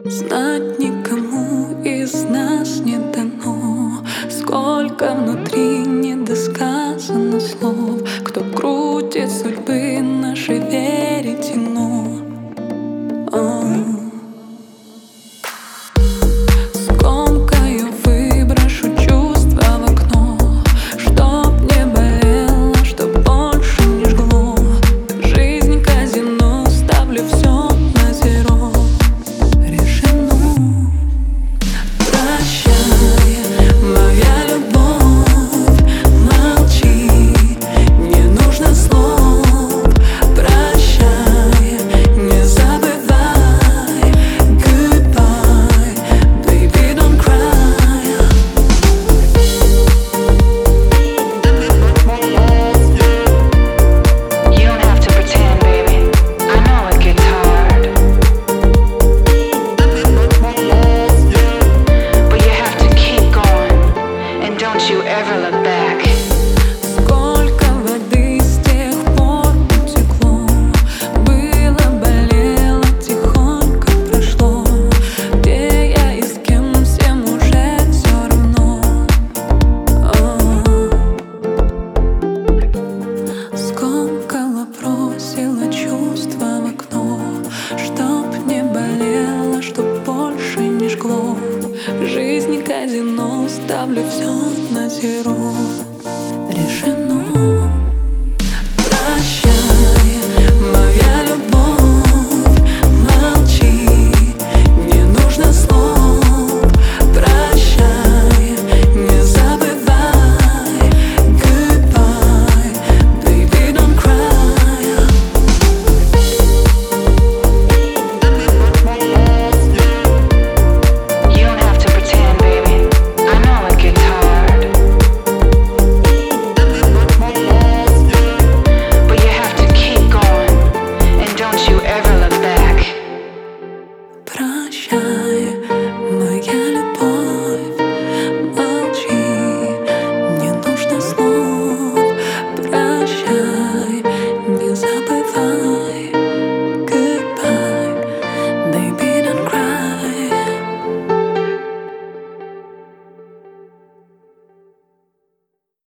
Знать никому из нас не дано, сколько внутри недосказано слов. Кто крутит судьбы нашей веретено. Скомкаю, выброшу чувства в окно, чтоб не болело, чтоб больше не жгло. Жизнь казино, ставлю все на зеро. Решено. Прощай, моя любовь, молчи, не нужно слов. Прощай, не забывай. Goodbye, baby, don't cry. You don't have to pretend, baby. I know it gets hard, but you have to keep going, and don't you ever look back. Сколько воды с тех пор утекло, было, болело, тихонько прошло. Где я и с кем, всем уже все равно. Скомкала, бросила чувства в окно, чтоб не болело, чтоб больше не жгло. Жизнь казино, ставлю все на зеро.